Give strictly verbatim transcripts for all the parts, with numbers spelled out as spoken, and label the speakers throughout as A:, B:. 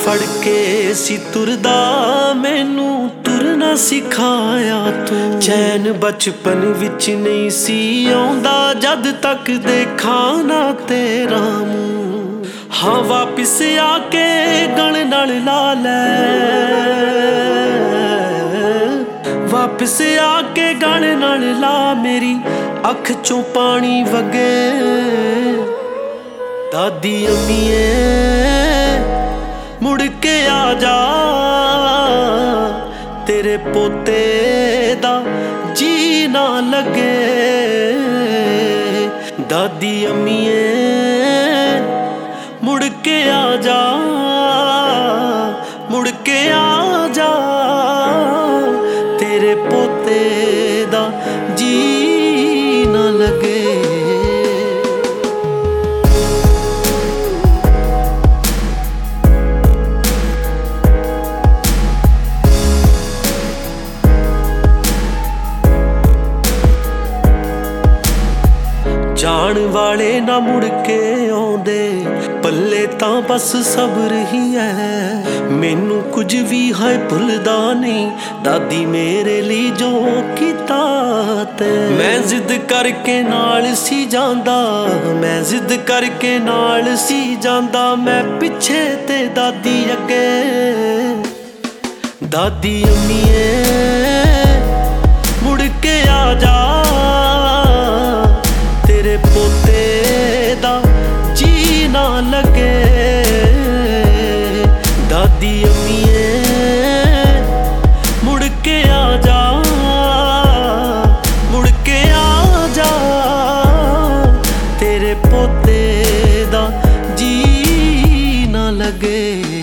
A: फड़ के सी तुरदा मैनू तुरना सिखाया तू। चैन बचपन विच नहीं सी आउंदा जद तक देखा ना तेरा मूंह। हाँ वापिस आके गल नाल ला लै, वापिस आके गल नाल ला मेरी अख चों पानी वगे। दादी अम्मीए मुड़ के आ जा, तेरे पोते दा जी ना लगे। दादी अम्मीए मुड़ के आ जा, मुड़ के आ जा, तेरे पोते दा जी ना लगे। जान वाले ना मुड़ के आउंदे पल्ले तां बस सब्र ही है। मैनू कुछ भी है भुलदा नहीं दादी मेरे लिए जो कीता ते। मैं जिद करके नाल सी जांदा, मैं जिद करके नाल सी जांदा, मैं पिछे ते दादी अगे। दादी अम्मीए मुड़ के आ जा, तेरे पोते दा जी ना लगे। दादी अम्मीए मुड़ के आ जा, मुड़ के आ जा, तेरे पोते दा जी ना लगे।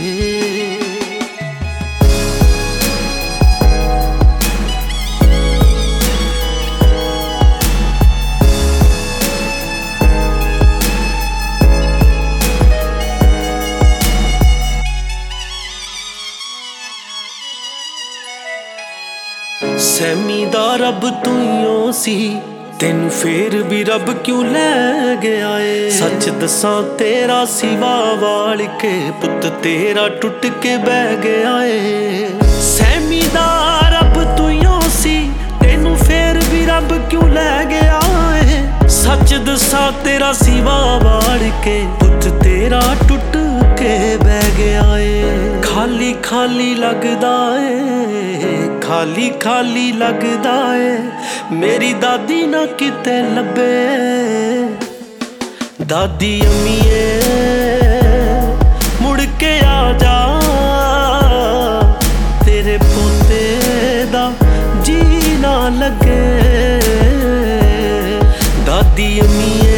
A: सैमी दा रब तूं सी तेनू फेर भी रब क्यों लै गया है। सच दसां तेरा सिवा वाल के पुत तेरा टुट के बह गया है। सैमी दा रब तूं सी तेनू फेर भी रब क्यों लै गया है। सच दसां तेरा सिवा वाल के पुत तेरा टुट के बह गया है। खाली खाली लगदा है, खाली खाली लगदा है, मेरी दादी ना किते लभे। दादी अम्मीए मुड़ के आ जा, तेरे पोते दा जी ना लगे। दादी अम्मीए